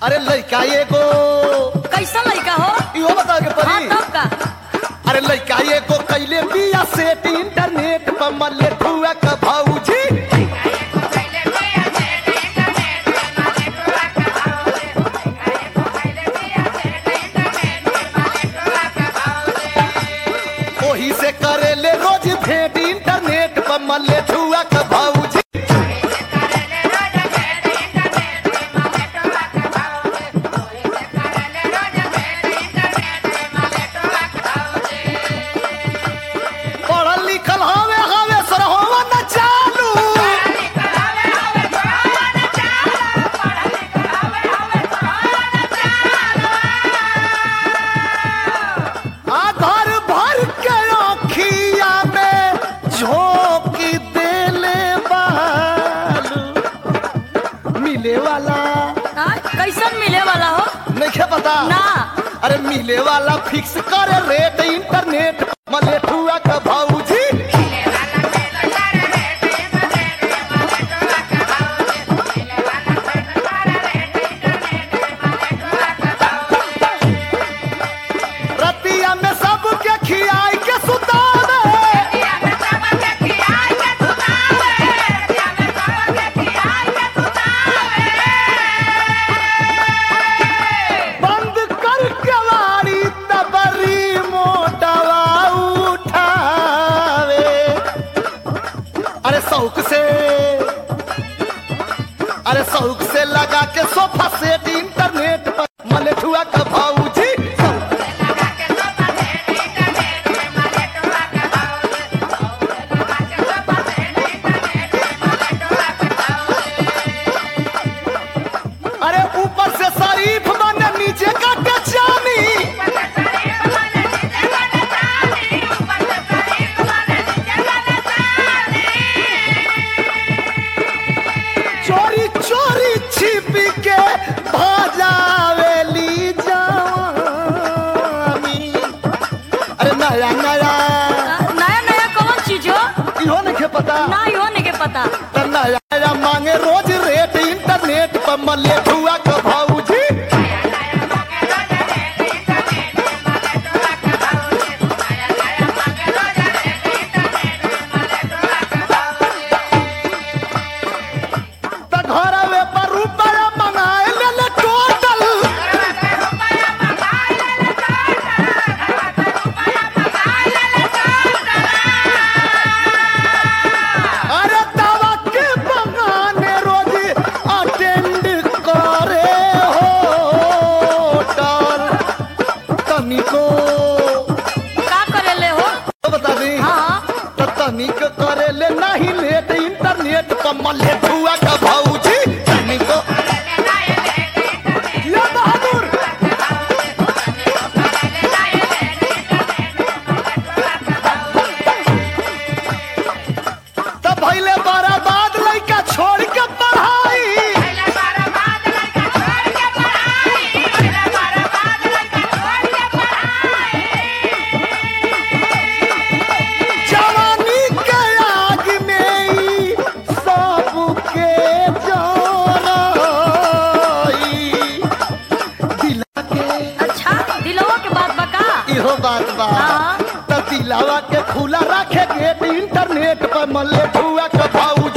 अरे लड़का एगो कैसा लड़का हो? इहो बता के हाँ परी। तब का? अरे लड़का एगो कैले बिया सेट इंटरनेट पर मल्ले ठुआ का भौजी। ओही से करेले रोज भेंट इंटरनेट पर मल्ले ठुआ का भौजी। पढ़ल लिखल हवे हवे सरहोवा न चालू। आधार भर के आँखिया में झोंकी देले बालू। मिले वाला हाँ, कैसन मिले वाला हो? नहीं पता ना। अरे मिले वाला फिक्स करे रेट इंटरनेट मले ठुआ का भौजी। रतिया में सबके खियाई के सुतावे। बंद कर केवाड़ी तबरी मोटवा उठावे। अरे शौक से लगा के सोफा सेट इंटरनेट पर मले ठुआ का भौजी। अरे ऊपर से शरीफ बने नीचे काटे चानी। चोरी चोरी छिप के भाजावेली जवानी। अरे नया नया नया नया कौन चीज हो? इहो नहीं पता। ना यो नहीं के पता। त नया नया मांगे रोज रेट इंटरनेट पर मले ठुआ का भौजी। त घरवे पर रुपया मंगाए ले टोटल। अरे दवा के बहाने रोज अटेंड करे होटल। तनिको का करेले हो? बता दी हाँ त तनिक करेले नहीं लेट इंटरनेट पर मले ठुआ का भौजी। तनिको ये बहादुर तब भइले बर्बाद लइका छोड़ के पढ़ाई। जवानी के आग में ई सबके जोराई। दिला के अच्छा, दिलवा के बात बका। इहो बात बा। हाँ। त दिलावा के खुला रखे गेट इंटरनेट पर मले ठुआ का भौजी।